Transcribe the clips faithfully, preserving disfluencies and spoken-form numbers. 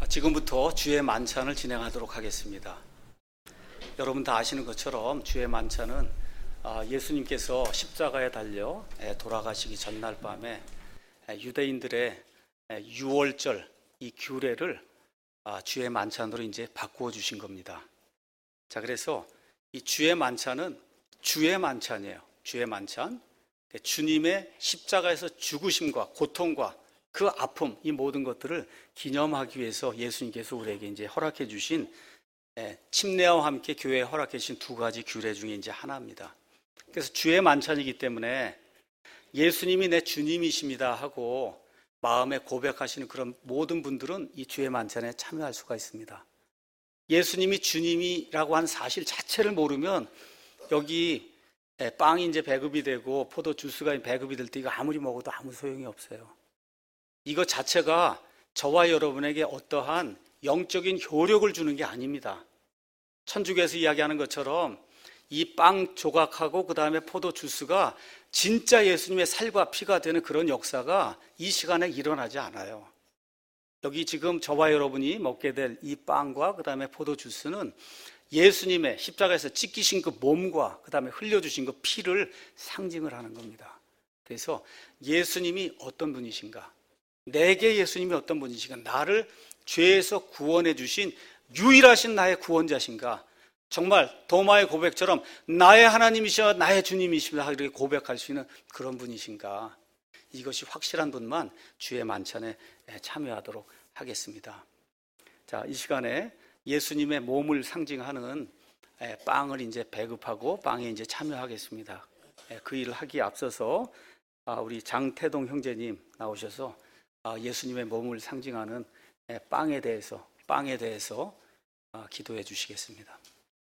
지금부터 주의 만찬을 진행하도록 하겠습니다. 여러분 다 아시는 것처럼 주의 만찬은 예수님께서 십자가에 달려 돌아가시기 전날 밤에 유대인들의 유월절 이 규례를 주의 만찬으로 이제 바꾸어 주신 겁니다. 자, 그래서 이 주의 만찬은 주의 만찬이에요. 주의 만찬. 주님의 십자가에서 죽으심과 고통과 그 아픔, 이 모든 것들을 기념하기 위해서 예수님께서 우리에게 이제 허락해 주신 침례와 함께 교회에 허락해 주신 두 가지 규례 중에 이제 하나입니다. 그래서 주의 만찬이기 때문에 예수님이 내 주님이십니다 하고 마음에 고백하시는 그런 모든 분들은 이 주의 만찬에 참여할 수가 있습니다. 예수님이 주님이라고 한 사실 자체를 모르면 여기 빵이 이제 배급이 되고 포도 주스가 배급이 될 때 이거 아무리 먹어도 아무 소용이 없어요. 이거 자체가 저와 여러분에게 어떠한 영적인 효력을 주는 게 아닙니다. 천주교에서 이야기하는 것처럼 이 빵 조각하고 그 다음에 포도 주스가 진짜 예수님의 살과 피가 되는 그런 역사가 이 시간에 일어나지 않아요. 여기 지금 저와 여러분이 먹게 될 이 빵과 그 다음에 포도 주스는 예수님의 십자가에서 찢기신 그 몸과 그 다음에 흘려주신 그 피를 상징을 하는 겁니다. 그래서 예수님이 어떤 분이신가, 내게 예수님이 어떤 분이신가, 나를 죄에서 구원해 주신 유일하신 나의 구원자신가, 정말 도마의 고백처럼 나의 하나님이시여 나의 주님이십니다 이렇게 고백할 수 있는 그런 분이신가, 이것이 확실한 분만 주의 만찬에 참여하도록 하겠습니다. 자, 이 시간에 예수님의 몸을 상징하는 빵을 이제 배급하고 빵에 이제 참여하겠습니다. 그 일을 하기에 앞서서 우리 장태동 형제님 나오셔서 예수님의 몸을 상징하는 빵에 대해서 빵에 대해서 기도해 주시겠습니다.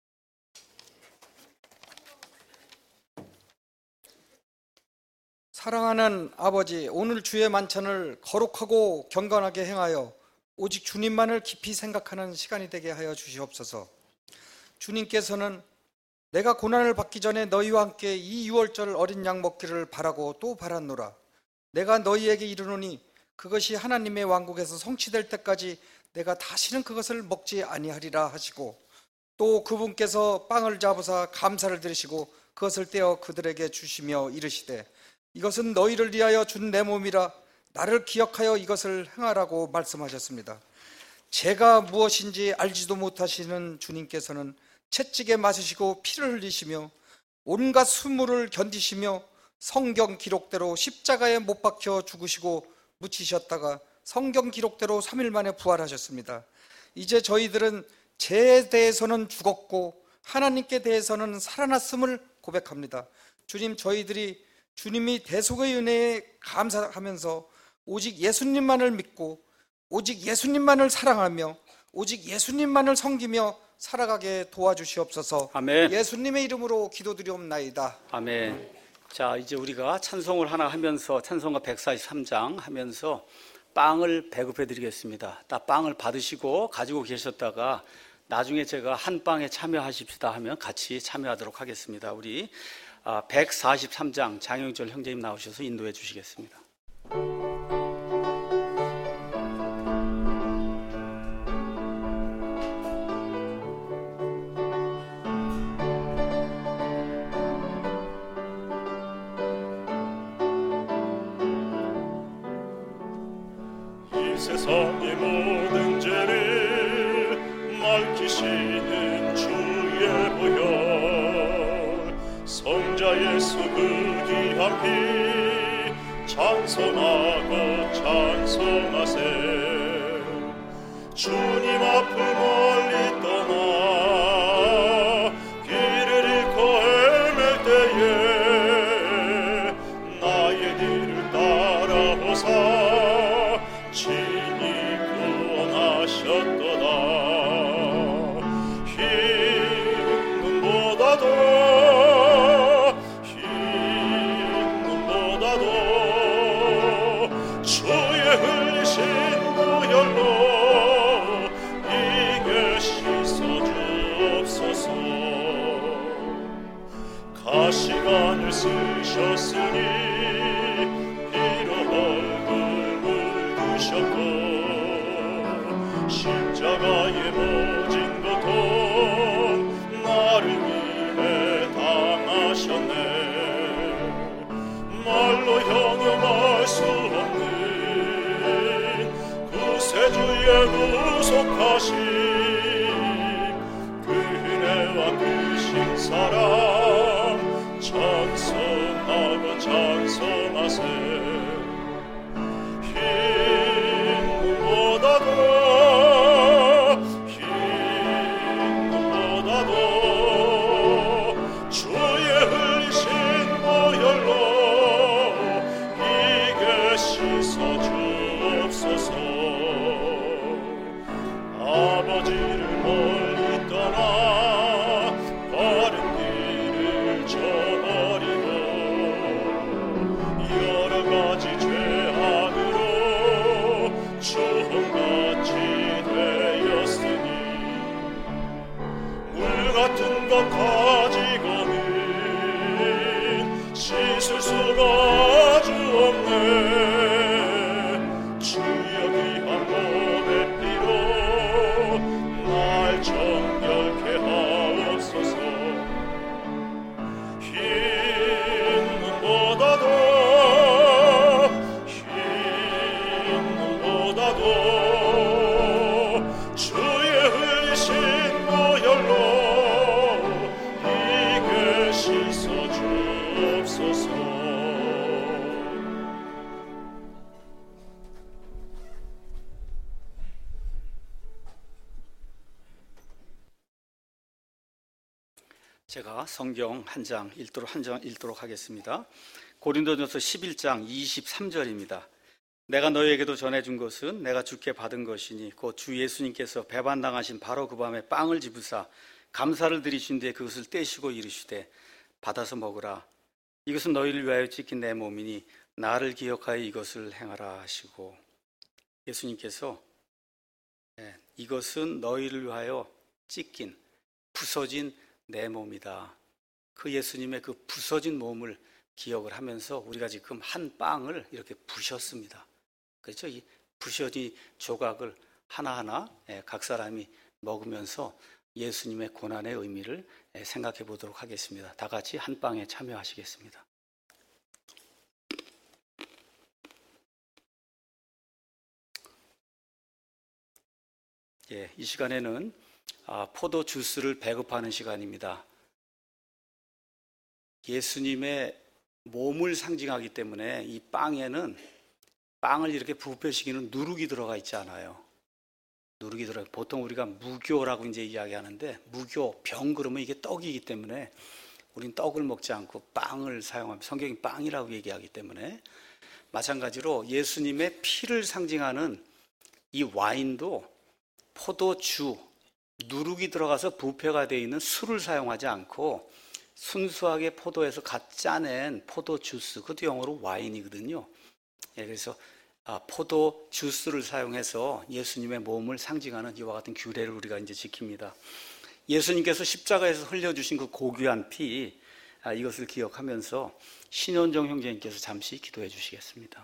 사랑하는 아버지, 오늘 주의 만찬을 거룩하고 경건하게 행하여 오직 주님만을 깊이 생각하는 시간이 되게 하여 주시옵소서. 주님께서는 내가 고난을 받기 전에 너희와 함께 이 유월절 어린 양 먹기를 바라고 또 바랐노라. 내가 너희에게 이르노니 그것이 하나님의 왕국에서 성취될 때까지 내가 다시는 그것을 먹지 아니하리라 하시고, 또 그분께서 빵을 잡으사 감사를 드리시고 그것을 떼어 그들에게 주시며 이르시되 이것은 너희를 위하여 준 내 몸이라 나를 기억하여 이것을 행하라고 말씀하셨습니다. 죄가 무엇인지 알지도 못하시는 주님께서는 채찍에 맞으시고 피를 흘리시며 온갖 수모를 견디시며 성경 기록대로 십자가에 못 박혀 죽으시고 묻히셨다가 성경 기록대로 삼 일 만에 부활하셨습니다. 이제 저희들은 죄에 대해서는 죽었고 하나님께 대해서는 살아났음을 고백합니다. 주님, 저희들이 주님이 대속의 은혜에 감사하면서 오직 예수님만을 믿고 오직 예수님만을 사랑하며 오직 예수님만을 섬기며 살아가게 도와주시옵소서. 아멘. 예수님의 이름으로 기도드리옵나이다. 아멘. 자, 이제 우리가 찬송을 하나 하면서 찬송가 백사십삼 장 하면서 빵을 배급해 드리겠습니다. 딱 빵을 받으시고 가지고 계셨다가 나중에 제가 한 빵에 참여하십시다 하면 같이 참여하도록 하겠습니다. 우리 백사십삼 장 장영철 형제님 나오셔서 인도해 주시겠습니다. 세상의 모든 죄를 밝히시는 주의 보혈, 성자 예수 그 귀한 피 찬송하고 찬송하세. 주님 앞을 멀리 떠나 길을 잃고 헤맬 때에 나의 뒤를 따라오사 친히 구원하셨도다. 흰 눈보다도 흰 눈보다도 주의 흘리신 보혈로 이게 씻어주옵소서. 가시관을 쓰셨으니 피로 얼굴 묻으셨고 없는 구세주의 구속하심 그 은혜와 크신 사랑 찬송하고 찬송하세 흰 눈보다도 흰 눈보다도 주의 흘리신 보혈로 이게 씻어 주옵소서 아버지를 멀리 떠나 바른 길을 저버리고 여러 가지 죄악으로 주홍같이 되었으니 물 같은 것 가지고는 씻을 수가 아주 없네 주여 귀한 몸의 피로 날 정결케 하옵소서 흰 눈보다도 흰 눈보다도 주의 흘리신 보혈로 이게 씻어 주옵소서 제가 성경 한 장 읽도록 한 장 읽도록 하겠습니다. 고린도전서 십일 장 이십삼 절입니다. 내가 너희에게도 전해준 것은 내가 주께 받은 것이니 곧 주 예수님께서 배반당하신 바로 그 밤에 빵을 집으사 감사를 드리신 뒤에 그것을 떼시고 이르시되 받아서 먹으라 이것은 너희를 위하여 찢긴 내 몸이니 나를 기억하여 이것을 행하라 하시고 예수님께서 이것은 너희를 위하여 찢긴 부서진 내 몸이다. 그 예수님의 그 부서진 몸을 기억을 하면서 우리가 지금 한 빵을 이렇게 부셨습니다. 그렇죠? 이 부셔진 조각을 하나하나 각 사람이 먹으면서 예수님의 고난의 의미를 생각해 보도록 하겠습니다. 다 같이 한 빵에 참여하시겠습니다. 예, 이 시간에는 아, 포도 주스를 배급하는 시간입니다. 예수님의 몸을 상징하기 때문에 이 빵에는 빵을 이렇게 부패시키는 누룩이 들어가 있지 않아요. 누룩이 들어. 보통 우리가 무교라고 이제 이야기하는데 무교 병 그러면 이게 떡이기 때문에 우린 떡을 먹지 않고 빵을 사용하면 성경이 빵이라고 얘기하기 때문에 마찬가지로 예수님의 피를 상징하는 이 와인도 포도주 누룩이 들어가서 부패가 되어 있는 술을 사용하지 않고 순수하게 포도에서 갓 짜낸 포도 주스, 그것도 영어로 와인이거든요. 예, 그래서 아, 포도 주스를 사용해서 예수님의 몸을 상징하는 이와 같은 규례를 우리가 이제 지킵니다. 예수님께서 십자가에서 흘려주신 그 고귀한 피, 아, 이것을 기억하면서 신현정 형제님께서 잠시 기도해 주시겠습니다.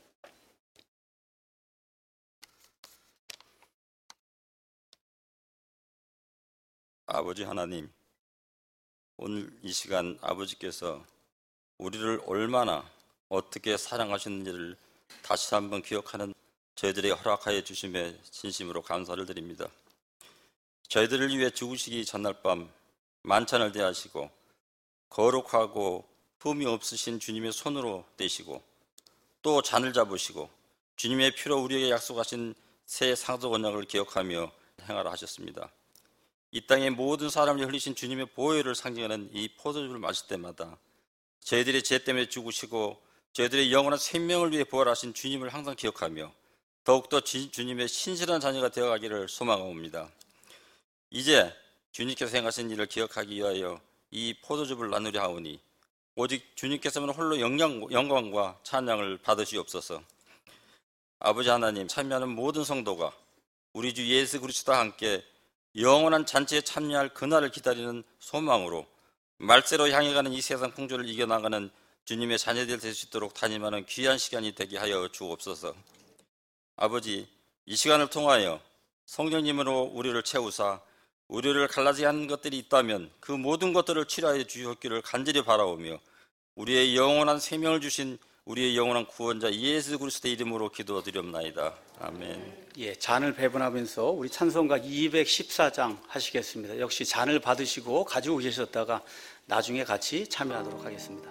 아버지 하나님, 오늘 이 시간 아버지께서 우리를 얼마나 어떻게 사랑하셨는지를 다시 한번 기억하는 저희들에게 허락하여 주심에 진심으로 감사를 드립니다. 저희들을 위해 죽으시기 전날 밤 만찬을 대하시고 거룩하고 흠이 없으신 주님의 손으로 떼시고 또 잔을 잡으시고 주님의 피로 우리에게 약속하신 새 상속 언약을 기억하며 행하라 하셨습니다. 이 땅의 모든 사람이 흘리신 주님의 보혈을 상징하는 이 포도주를 마실 때마다 저희들의 죄 때문에 죽으시고 저희들의 영원한 생명을 위해 부활하신 주님을 항상 기억하며 더욱더 주님의 신실한 자녀가 되어가기를 소망합니다. 이제 주님께서 행하신 일을 기억하기 위하여 이 포도주를 나누려 하오니 오직 주님께서만 홀로 영광, 영광과 찬양을 받으시옵소서. 아버지 하나님, 참여하는 모든 성도가 우리 주 예수 그리스도와 함께 영원한 잔치에 참여할 그날을 기다리는 소망으로 말세로 향해 가는 이 세상 풍조를 이겨나가는 주님의 자녀들 될 수 있도록 단임하는 귀한 시간이 되게 하여 주옵소서. 아버지, 이 시간을 통하여 성령님으로 우리를 채우사 우리를 갈라지게 하는 것들이 있다면 그 모든 것들을 치료하여 주셨기를 간절히 바라오며 우리의 영원한 생명을 주신 우리의 영원한 구원자 예수 그리스도의 이름으로 기도드리옵나이다. 아멘. 예, 잔을 배분하면서 우리 찬송가 이백십사 장 하시겠습니다. 역시 잔을 받으시고 가지고 계셨다가 나중에 같이 참여하도록 하겠습니다.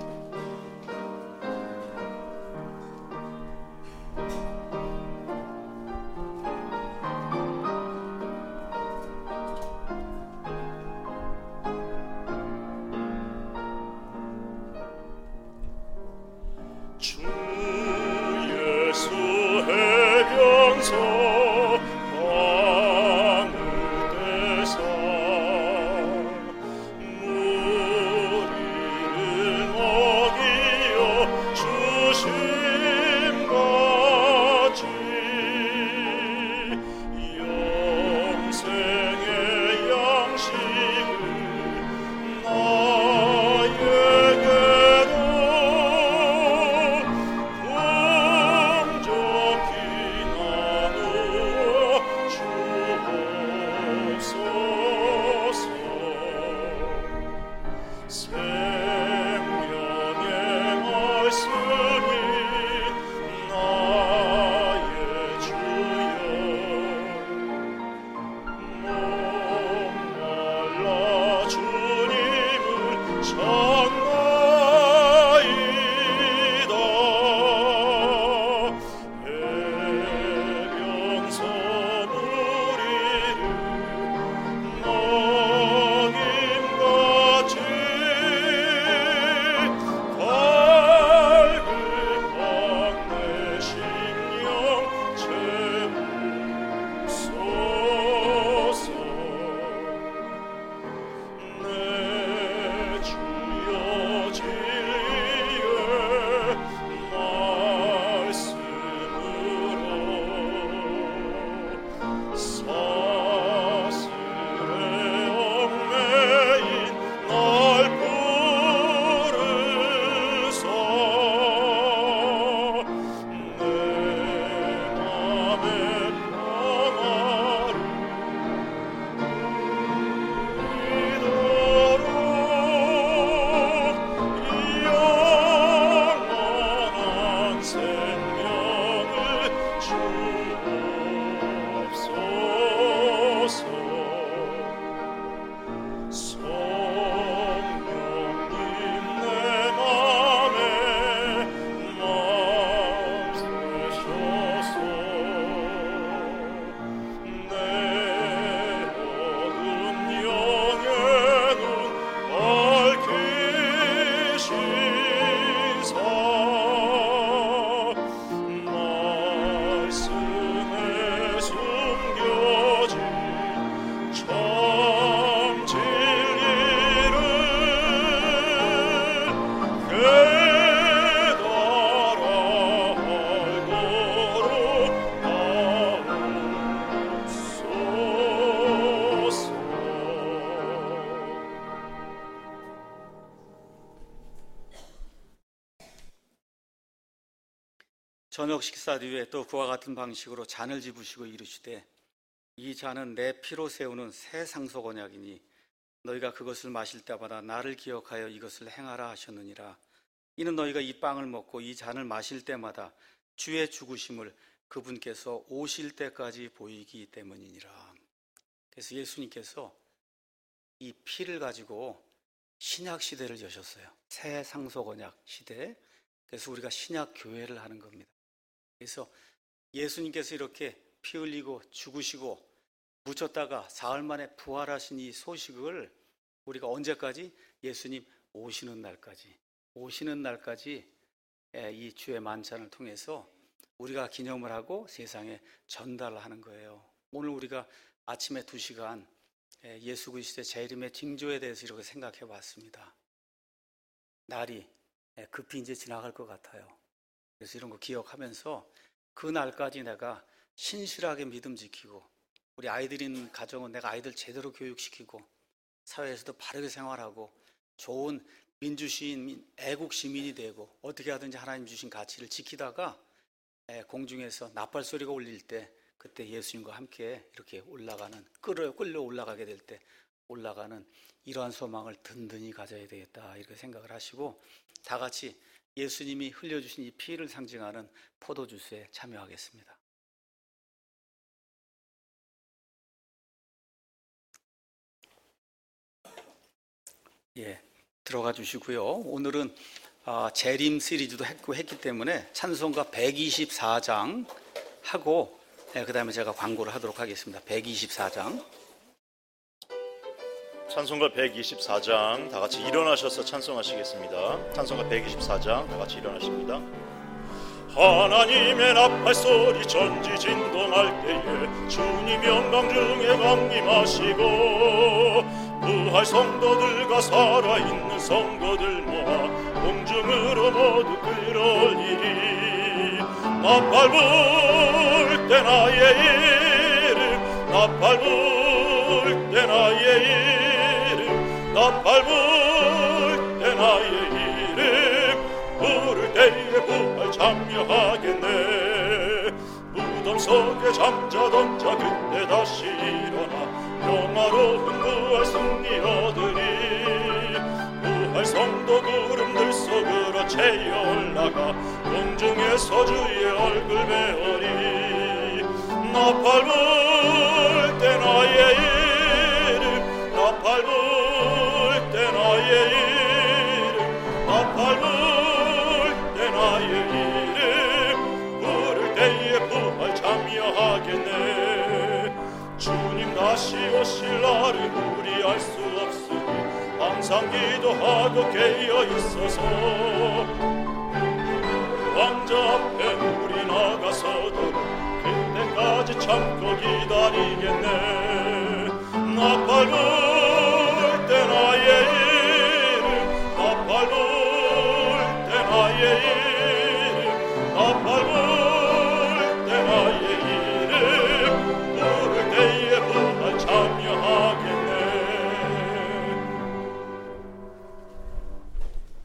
주 예수 해변서 마음을 떼사 무리를 먹이어 주심같이 영생의 양식을 나에게도 풍족히 나누어 주옵소서. 생명의 말씀이 나의 주여 목말라 주님을 찾나이다. 해변서 무리를 먹임같이 갈급한 내 심령 채우소서. 내 주여 진리의 말씀으로 사슬에 얽매인 날 부르사 내 맘의 평화를 이도록 영원한 생명을 주옵소서. 성령님 내 맘에 멈추셔서 내 어두운 영의 눈 밝히시사 말씀에 숨겨진 참 진리를 깨달아 알고로 하옵소서. 저녁 식사 뒤에 또 그와 같은 방식으로 잔을 집으시고 이르시되 이 잔은 내 피로 세우는 새 상속 언약이니 너희가 그것을 마실 때마다 나를 기억하여 이것을 행하라 하셨느니라. 이는 너희가 이 빵을 먹고 이 잔을 마실 때마다 주의 죽으심을 그분께서 오실 때까지 보이기 때문이니라. 그래서 예수님께서 이 피를 가지고 신약 시대를 여셨어요. 새 상속 언약 시대. 그래서 우리가 신약 교회를 하는 겁니다. 그래서 예수님께서 이렇게 피 흘리고 죽으시고 묻혔다가 사흘 만에 부활하신 이 소식을 우리가 언제까지? 예수님 오시는 날까지, 오시는 날까지 이 주의 만찬을 통해서 우리가 기념을 하고 세상에 전달을 하는 거예요. 오늘 우리가 아침에 두 시간 예수 그리스도의 제 이름의 징조에 대해서 이렇게 생각해 봤습니다. 날이 급히 이제 지나갈 것 같아요. 그래서 이런 거 기억하면서 그 날까지 내가 신실하게 믿음 지키고 우리 아이들 있는 가정은 내가 아이들 제대로 교육시키고 사회에서도 바르게 생활하고 좋은 민주시민, 애국 시민이 되고 어떻게 하든지 하나님 주신 가치를 지키다가 공중에서 나팔 소리가 울릴 때 그때 예수님과 함께 이렇게 올라가는, 끌어, 끌려 올라가게 될 때 올라가는 이러한 소망을 든든히 가져야 되겠다 이렇게 생각을 하시고 다 같이 예수님이 흘려주신 이 피를 상징하는 포도주스에 참여하겠습니다. 예, 들어가 주시고요. 오늘은 아, 재림 시리즈도 했고 했기 때문에 찬송가 백이십사 장 하고 예, 그 다음에 제가 광고를 하도록 하겠습니다. 백이십사 장. 찬송가 백이십사 장 다 같이 일어나셔서 찬송하시겠습니다. 찬송가 백이십사 장 다 같이 일어나십니다. 하나님의 나팔 소리 전지진동할 때에 주님 영광 중에 강림하시고 부활 성도들과 살아있는 성도들 모아 공중으로 모두 끌어올리리. 나팔 불 때 나의 이름 나팔 불 때 나의 이름 나팔 불 때 나의 이름 부를 때에 부활 참여하겠네. 무덤 속에 잠자던 자 그때 다시 일어나 영화로운 부활 승리 얻으리. 부활 성도 구름들 속으로 채여 올라가 공중에서 주의 얼굴 배우리. 나팔 불 때 나의 이름 나팔 불 때 나의 이름 나팔 불 때 나의 이름 부를 때에 부활 참여하겠네. 주님 다시 오실 날을 우리 알 수 없으니 항상 기도하고 깨어 있어서 왕자 앞에